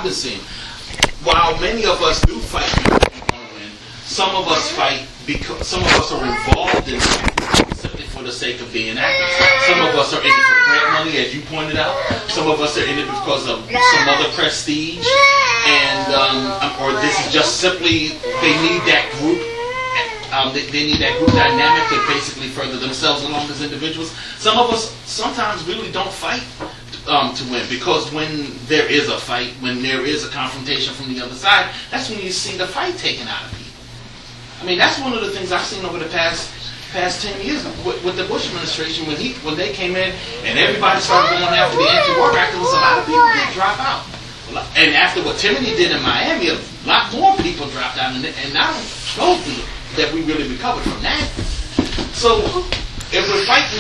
been seeing. While many of us do fight because we want to win, some of us fight because some of us are involved in it simply for the sake of being active. Some of us are in it for grant money, as you pointed out. Some of us are in it because of some other prestige, and or this is just simply they need that group. They need that group dynamic to basically further themselves along as individuals. Some of us sometimes really don't fight to win, because when there is a fight, when there is a confrontation from the other side, that's when you see the fight taken out of people. I mean, that's one of the things I've seen over the past 10 years with the Bush administration when they came in and everybody started going after the anti-war activists. A lot of people did drop out, and after what Timothy did in Miami, a lot more people dropped out, and I don't know that we really recovered from that. So if we're fighting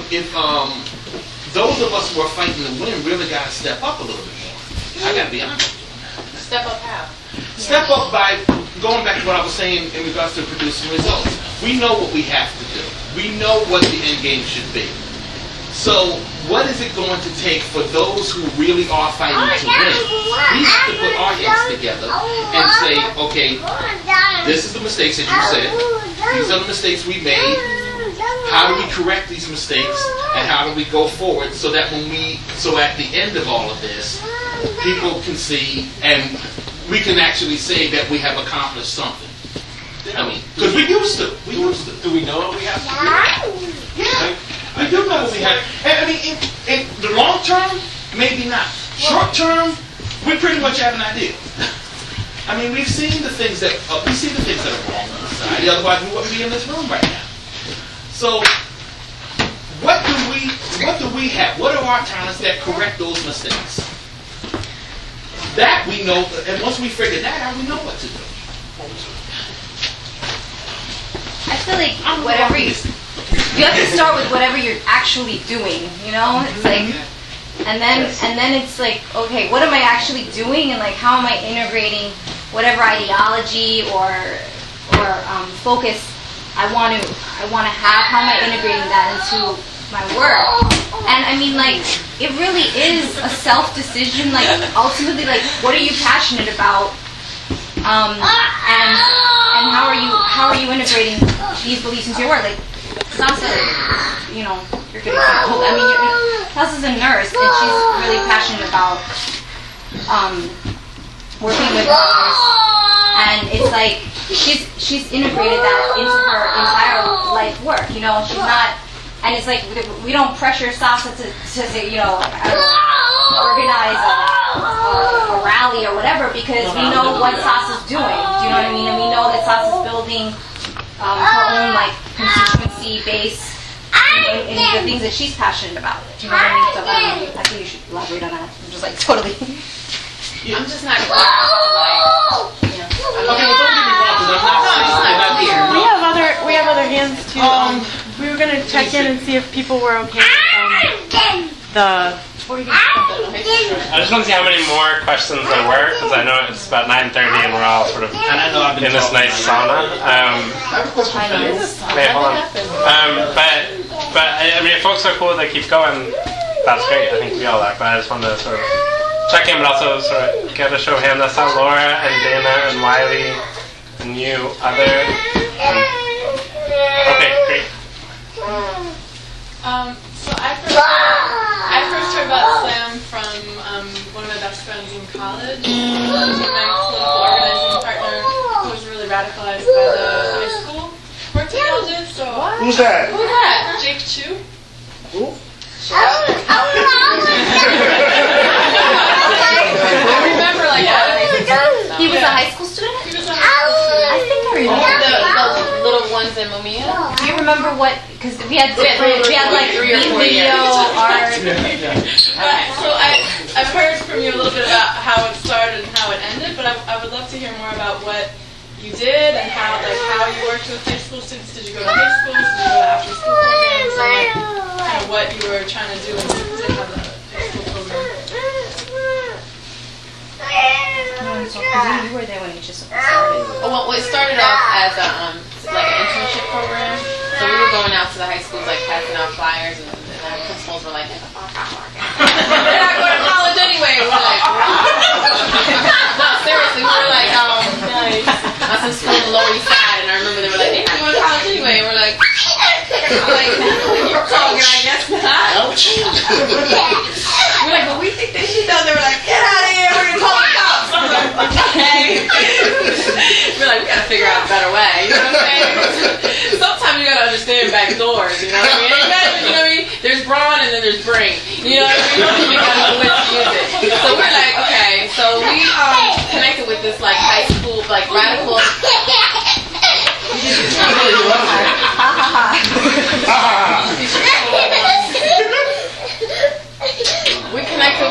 those of us who are fighting to win really got to step up a little bit more. I got to be honest with you. Step up how? Step up by going back to what I was saying in regards to producing results. We know what we have to do. We know what the end game should be. So what is it going to take for those who really are fighting to win? We have to put our heads together and say, okay, this is the mistakes that you said. These are the mistakes we made. How do we correct these mistakes, and how do we go forward so that so at the end of all of this, people can see and we can actually say that we have accomplished something. I mean, because we used to. Do we know what we have to do? Yeah, we do know what we have. And I mean, in the long term, maybe not. Short term, we pretty much have an idea. I mean, we've seen the things that are wrong on the side. Otherwise, we wouldn't be in this room right now. So, what do we have? What are our talents that correct those mistakes? That we know, and once we figure that out, we know what to do. I feel like whatever you have to start with whatever you're actually doing. You know, it's like, and then it's like, okay, what am I actually doing, and like, how am I integrating whatever ideology or focus I want to have? How am I integrating that into my work? And I mean, like, it really is a self-decision. Like, ultimately, like, what are you passionate about? And how are you integrating these beliefs into your work? Like, Sasa, you know, you're good example. I mean, Sasa's a nurse, and she's really passionate about working with others. And it's like she's integrated that into her entire life work. You know, she's not, and it's like we don't pressure Sasa to say, you know, organize a rally or whatever, because we know what Sasa's doing. Do you know what I mean? And we know that Sasa's building her own like constituency base in the things that she's passionate about. Do you know what I mean? So I think you should elaborate on that. I'm just like totally. I'm just not clear about, like, Okay, well, don't get me wrong, because I'm not here. We have other hands too. We were gonna check in and see if people were okay with the. I just want to see how many more questions there were, because I know it's about 9:30 and we're all sort of in this nice sauna. Wait, hold on. But I mean, if folks are cool, they keep going. That's great. I think we all are. But I just wanted to sort of check in, but also sort of get a show of hands. That's how Laura and Dana and Wiley and you other. Okay, great. So I first heard about Slam from one of my best friends in college, my political organizing partner, who was really radicalized by the high school work that y'all did. So Who's that? Jake Chu. Who? I remember like He was a high school student? He was a high school student. I think I remember. the little ones in Mumia. Do you remember what? Because we had like 3 or 4 video art. So I've heard from you a little bit about how it started and how it ended, but I would love to hear more about what you did and how you worked with high school students. Did you go to high schools? Did you go to after school programs? And kind of what you were trying to do and to have the high school program. You were there when it just started. Well, it started off as like an internship program. So we were going out to the high schools, like passing out flyers, and our principals were like, "They're not going to college anyway." We're like, "Wow." We're like, but we think that she does. They were like, get out of here. We're gonna call the cops. I'm like, okay. We're like, we gotta figure out a better way. You know what I'm saying? Sometimes you gotta understand back doors. You know what I mean? You know what I mean? There's brawn and then there's bring. You know what I mean? You gotta know when to use it. So we're like, okay. So we connected with this like high school like radical. We connected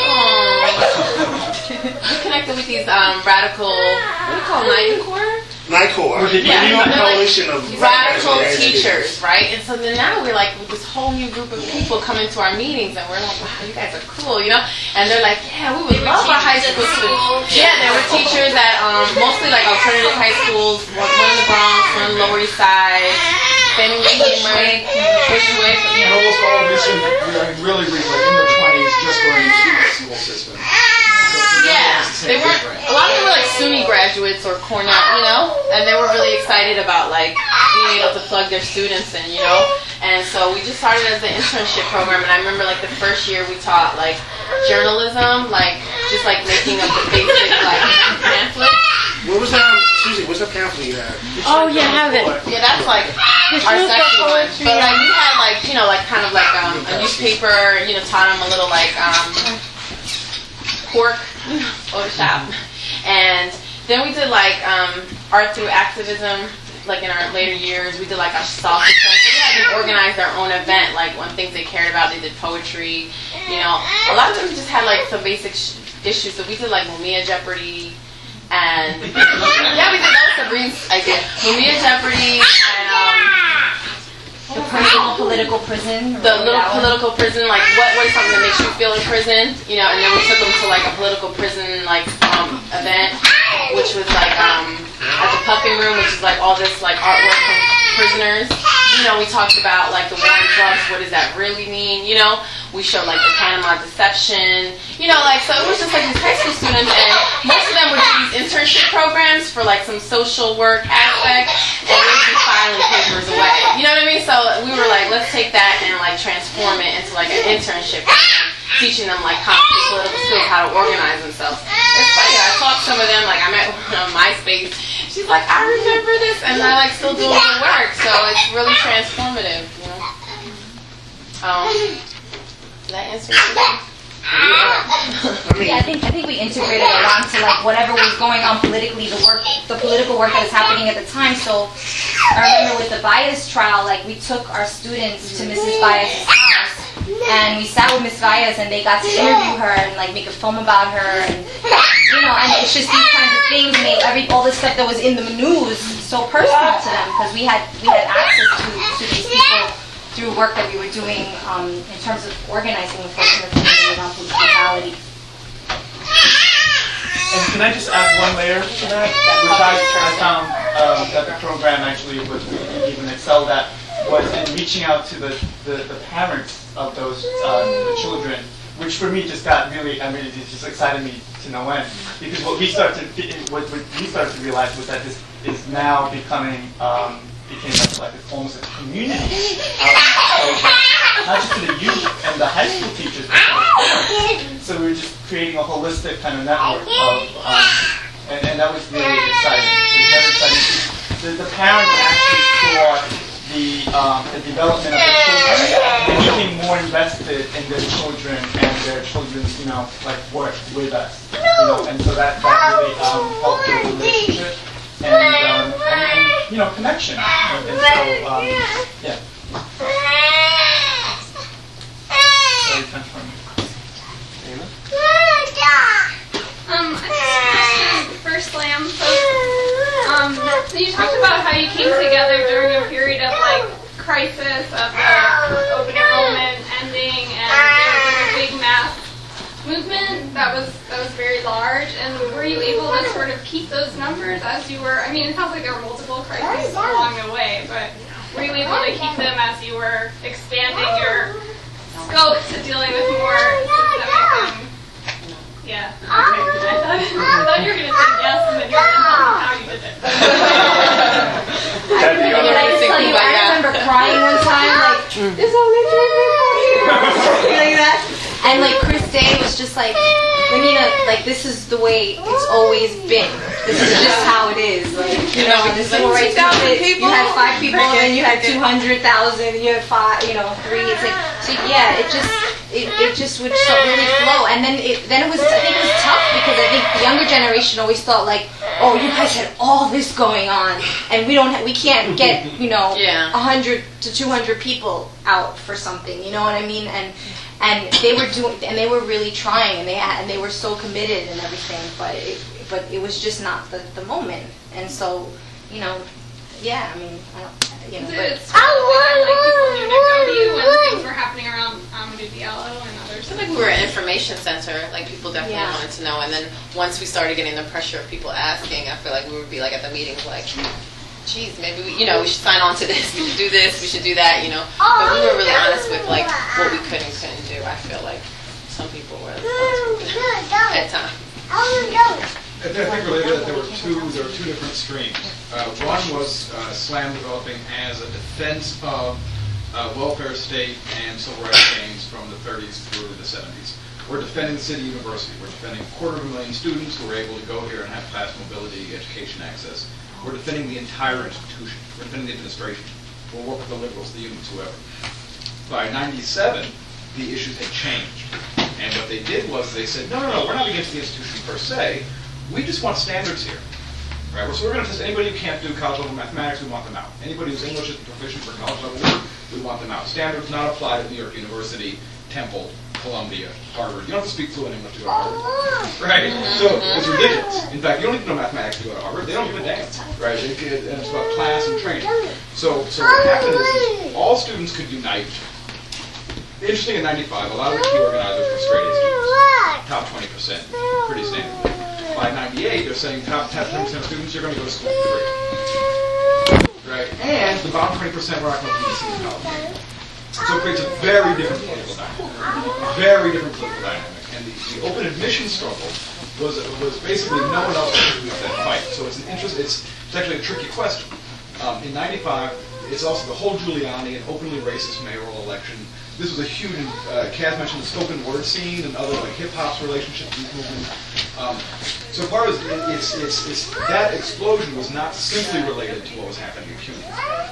with these radical. What do you call them? NICOR. Yeah, Coalition of radical teachers, right? And so then now we're like with this whole new group of people coming to our meetings, and we're like, wow, you guys are cool, you know? And they're like, yeah, we would love our high school students. Yeah, there were teachers at mostly like alternative high schools, one in the Bronx, one in the Lower East Side, Bushwick. And almost all of this, really, like in their 20s, just going into the school system. Yeah, they weren't. A lot of them were like SUNY graduates or Cornell, you know, and they were really excited about like being able to plug their students in, you know. And so we just started as an internship program, and I remember like the first year we taught like journalism, like just like making up the basic like pamphlet. What was that? Susie, what's that pamphlet you had? Oh, yeah, I have it. Yeah, that's like our second one. But like we had like, you know, like kind of like a newspaper, you know, taught them a little like pork Photoshop. And then we did like art through activism, like in our later years. We did like our soft stuff. So we had them organize their own event, like one things they cared about. They did poetry, you know. A lot of them just had like some basic issues. So we did like Mumia Jeopardy. And yeah, we did that was Sabrine's idea. Mumia Jeopardy and The personal political prison. the little political prison, like what is something that makes you feel in prison, you know, and then we took them to like a political prison like event, which was like at the Puffin Room, which is like all this like artwork from prisoners. You know, we talked about like the war on drugs, what does that really mean, you know? We showed like the Panama Deception, you know, like, so it was just like these high school students, and most of them would do these internship programs for like some social work aspect, and we would be filing papers away, you know what I mean? So we were like, let's take that and like transform it into like an internship program, teaching them like concrete political skills, how to organize themselves. It's funny, I talked to some of them, like I met one on MySpace, she's like, I remember this, and they're like still doing the work, so it's really transformative, you know? Did that answer your question? Yeah, I think we integrated a lot to like whatever was going on politically, the political work that was happening at the time. So I remember with the Bias trial, like we took our students to Mrs. Bias' house, and we sat with Miss Bias, and they got to interview her and like make a film about her, and you know, and it's just these kinds of things made all the stuff that was in the news so personal to them, because we had access to these people through work that we were doing in terms of organizing the folks in the community around police brutality. And can I just add one layer to that? Which I found that the program actually was even excelled at was in reaching out to the parents of those the children, which for me just got really, I mean, it just excited me to no end. Because what we started to realize was that this is now becoming became like almost a community out, not just to the youth and the high school teachers, but so we were just creating a holistic kind of network of, and that was really exciting. It was very exciting. The parents actually saw the development of their children. They became more invested in their children and their children's, you know, like work with us, you know, and so that really helped the relationship. And you know, connection. And so, yeah. Very transformative. For Slam, so you talked about how you came together during a period of like crisis of the open enrollment ending, and there was like a big mass movement that was very large. And were you able to sort of keep those numbers as you were? I mean, it sounds like there were multiple crises along the way, but were you able to keep them as you were expanding your scope to dealing with more systemic? Yeah. I thought you were going to say yes, and then you were going to tell me how you did it. I remember crying one time, like, this only took me 4 years. And like Chris Day was just like, Lenina, like this is the way it's always been. This is just how it is. Like, you know, in the civil rights movement, you had 5 people, and then you had 200,000. You had 5, 3. It's like, so yeah, it just would really flow. And then it was, I think it was tough because I think the younger generation always thought like, oh, you guys had all this going on, and we can't get 100 to 200 people out for something. You know what I mean? And they were really trying, and they were so committed and everything, but it was just not the moment. And so, yeah, I mean, I don't, It's like people knew to go to you when things were happening around Amadou Diallo and others. I feel like we were an information center. Like people definitely wanted to know, and then once we started getting the pressure of people asking, I feel like we would be like at the meetings like, geez, maybe we should sign on to this. We should do this. We should do that. But we were really honest with like what we could and couldn't do. I feel like some people were at times. I think related to that there were two different streams. One was SLAM developing as a defense of welfare state and civil rights gains from the 30s through the 70s. We're defending the city university. We're defending 250,000 students who are able to go here and have class mobility, education access. We're defending the entire institution. We're defending the administration. We'll work with the liberals, the unions, whoever. By 97, the issues had changed. And what they did was they said, no, we're not against the institution per se. We just want standards here. Right? So we're going to test anybody who can't do college level mathematics, we want them out. Anybody whose English isn't proficient for college level work, we want them out. Standards not applied at New York University, Temple, Columbia, Harvard. You don't have to speak fluent English to go to Harvard. Right? So it's ridiculous. In fact, you don't need to know mathematics to go to Harvard. They don't give a damn. Right? And it's about class and training. So what happened is all students could unite. Interesting in 95, a lot of the key organizers were straight A students. Top 20%. Pretty standard. By 98, they're saying top 10% of students, you're going to go to school for free. Right? And the bottom 20% we're not going to be senior college. So it creates a very different political dynamic. Very different political dynamic. And the open admission struggle was basically no one else could lose that fight. So it's actually a tricky question. In 95, it's also the whole Giuliani and openly racist mayoral election. This was a huge, Kaz mentioned the spoken word scene and other like hip hop's relationship to these movements. So part of it's that explosion was not simply related to what was happening in CUNY.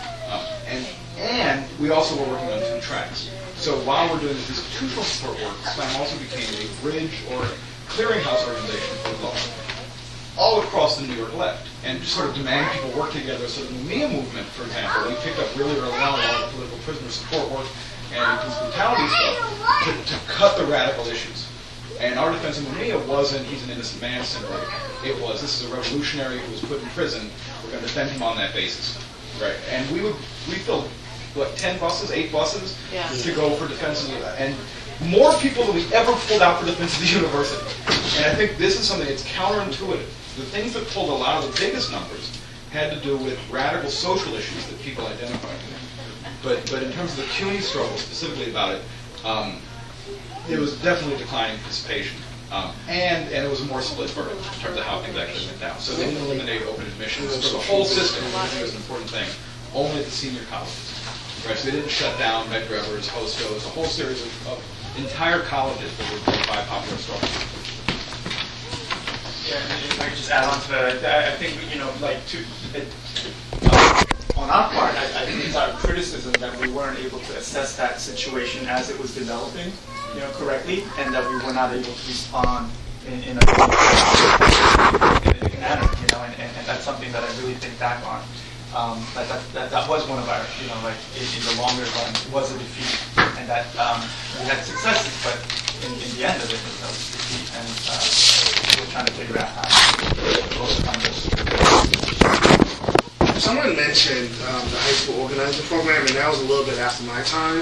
And we also were working on 2 tracks. So while we're doing this institutional support work, SLAM also became a bridge or clearinghouse organization for law all across the New York left, and just sort of demand people work together. So the Mumia movement, for example, we picked up really early on a lot of political prisoner support work and police brutality stuff to cut the radical issues. And our defense of Mumia wasn't he's an innocent man simply. It was this is a revolutionary who was put in prison. We're going to defend him on that basis, right? And we filled 10 buses, 8 buses to go for defense of that, and more people than we ever pulled out for defense of the university. And I think this is something that's counterintuitive. The things that pulled a lot of the biggest numbers had to do with radical social issues that people identified with. But in terms of the CUNY struggle specifically about it, it was definitely declining participation. And it was a more split verdict in terms of how things actually went down. So they didn't eliminate open admissions for the whole system, which I think is an important thing, only at the senior colleges. Right? So they didn't shut down Medrevers, Hostos, a whole series of entire colleges that were built by popular struggle. Yeah, and if I could just add on to that, I think, on our part, I think it's our criticism that we weren't able to assess that situation as it was developing, correctly, and that we were not able to respond in a manner, and that's something that I really think back on. That was one of our, in the longer run, it was a defeat, and that we had successes, but in the end of it, it was a defeat, and we're trying to figure out how to overcome this. Someone mentioned the high school organizer program, and that was a little bit after my time.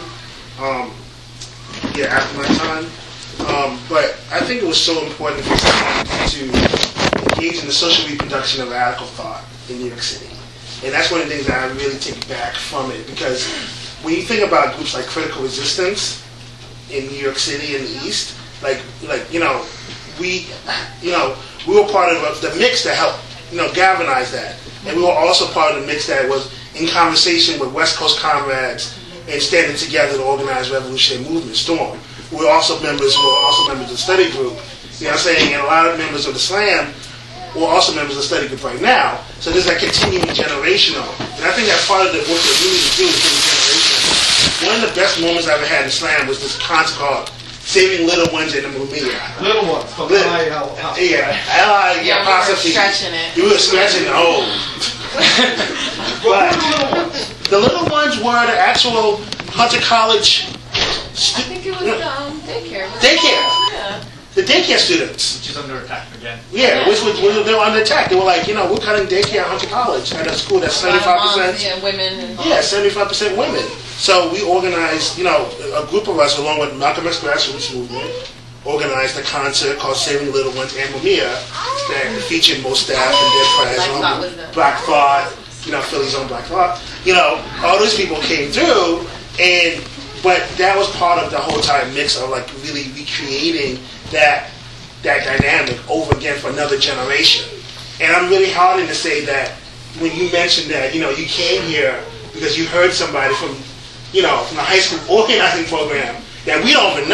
After my time. But I think it was so important for someone to engage in the social reproduction of radical thought in New York City. And that's one of the things that I really take back from it, because when you think about groups like Critical Resistance in New York City and the East, we were part of the mix that helped, galvanize that. And we were also part of the mix that was in conversation with West Coast comrades and standing together to organize revolutionary movement, Storm. were also members of the study group. You know what I'm saying? And a lot of members of the Slam were also members of the study group right now. So there's that continuing generational. And I think that's part of the work that we need to do is generational. One of the best moments I ever had in Slam was this concert called Saving Little Ones in the Mumia. Little ones. Yeah, possibly. Stretching it. You were stretching it. Oh. But the little ones were the actual Hunter College I think it was daycare. Daycare. Yeah. The daycare students. Which is under attack again. Yeah, which they were under attack. They were like, we're cutting daycare at Hunter College at a school that's 75%. Yeah, women. And Yeah, 75% women. So we organized, a group of us, along with Malcolm X Grassroots Movement, organized a concert called Saving Little Ones and Mumia that featured Most Staff and Dead Presidents, Black Thought, Philly's own Black Thought. All those people came through, but that was part of the whole entire mix of like really recreating that dynamic over again for another generation. And I'm really heartened to say that when you mentioned that, you came here because you heard somebody from the high school organizing program that we don't even know.